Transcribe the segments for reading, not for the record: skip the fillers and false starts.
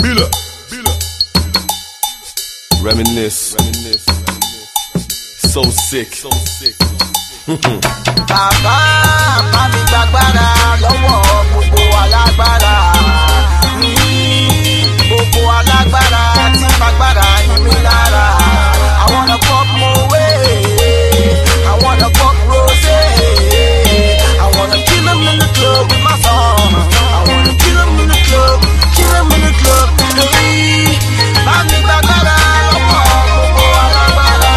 Bila. Reminisce. So sick. Bàbá bá mi gbàgbára lọ́wọ́ gbogbo alágbára. Gbogbo alágbára tí fagbára ní mi lára. I wanna pop Moe, I wanna pop Rose, I wanna kill 'em in the club with my song. I wanna kill 'em in the club, kill 'em in the club. Hey, bá mi gbàgbára lọ́wọ́ gbogbo alágbára.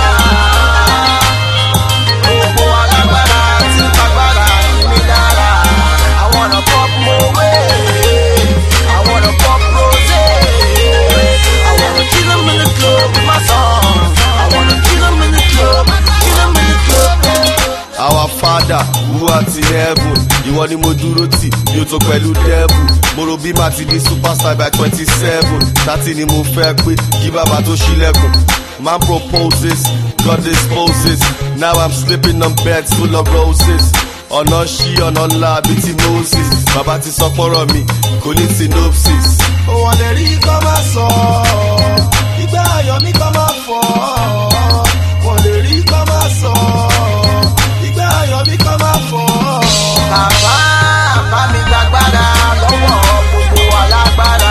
Gbogbo alágbára tí fagbára ní mi lára. I wanna pop Moe, I wanna pop Rose, I wanna kill 'em in the club with my song. I wanna kill 'em in the club, kill 'em in the club. Our Father who art in heaven, ìwọ ni mo dúró tì, mi ò tó pẹ̀lú devil. Mo rò bí màá ti di superstar by 27. 30 ni mo fẹ́ pé kí bàbá tó ṣílẹ̀kùn. Man proposes, God disposes. Now I'm sleeping on beds full of roses. Ọ̀nà ṣí ọ̀nà ńlá bíi ti Moses. Bàbá ti sọ pọ́rọ̀ mi, kò ní synopsis. Wọ́n lè rí kọ́ máa sọ, ìgbà ayọ̀ mi kọ́ máa fọ́. Wọ́n lè rí kọ́ máa sọ, ìgbà ayọ̀ mi kọ́ máa fọ́. Bàbá bá mi gbàgbára lọ́wọ́ gbogbo alágbára.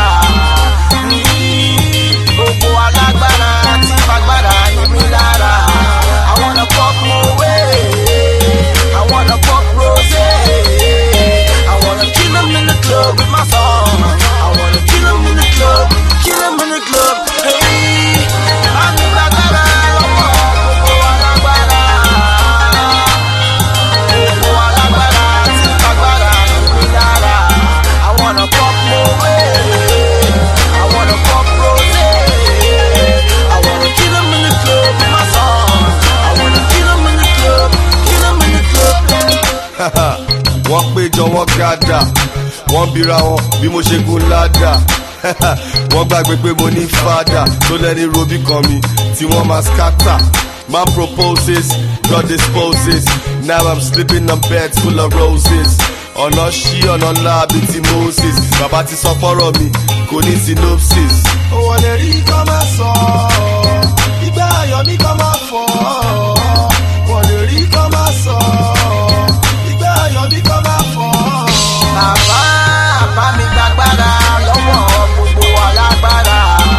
Gbogbo alágbára tí fagbára ní mi lára. I wanna pop Moe, I wanna pop Rose, I wanna kill 'em in the club with my song. I wanna kill 'em in the club, kill 'em in the club. Hey, bá mi gbàgbára lọ́wọ́ gbogbo alágbára. Gbogbo alágbára tí fagbára ní mi lára. I wanna pop Moe, I wanna pop Rose, I wanna kill 'em in the club with my song. I wanna kill 'em in the club, kill 'em in the club. Wọ́n péjọ wọ́n gádà, wọ́n bíra wọn bí mo ṣe gun ládà. Wọ́n gbàgbé pé mo ní fada tó lẹ́ni robí kan mi tí wọ́n máa scatter. Man proposes, God disposes. Now I'm sleeping on beds full of roses. Ọ̀nà ṣí ọ̀nà ńlá bíi ti Moses. Bàbá ti sọ pọ́rọ̀ mi, kò ní synopsis. Wọ́n lè rí kọ́ máa sọ, ìgbà ayọ̀ mi kọ́ máa fọ́. Wọ́n lè rí kọ́ máa sọ, ìgbà ayọ̀ mi kọ́ máa fọ́. Bàbá bá mi gbàgbára lọ́wọ́ gbogbo alágbára.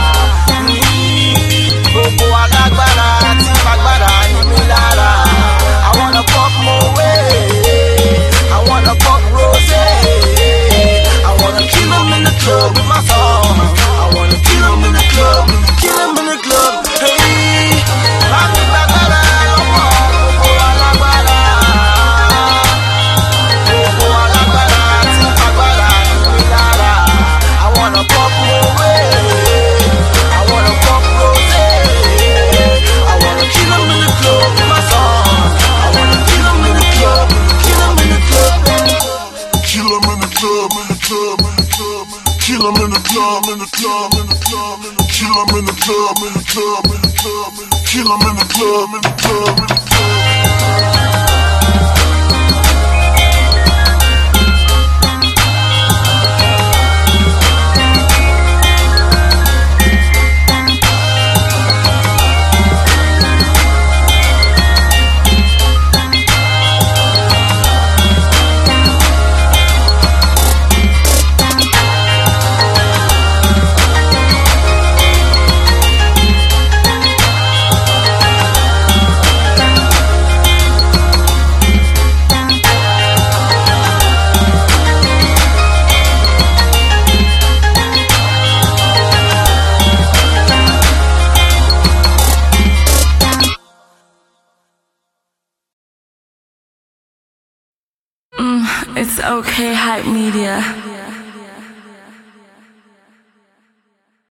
Gbogbo alágbára tí fagbára ní mi lára. I wanna pop Moe, I wanna pop Rose, I wanna kill 'em in the club with my song. I wanna kill 'em in the club, kill 'em in the club. Hey, bá mi gbàgbára lọ́wọ́ gbogbo alágbára. Gbogbo alágbára tí fagbára ní mi lára. I wanna pop Moe, I wanna pop Rose, I wanna kill 'em in the club with my song. I wanna kill 'em in the club, kill 'em in the club. Kill 'em in the club, in the club, in the club. Kill 'em in the club, in the club, in the club. Kill 'em in the club, in the club, in the club. Kill 'em in the club, in the club, in the club. It's okay, Hype Media.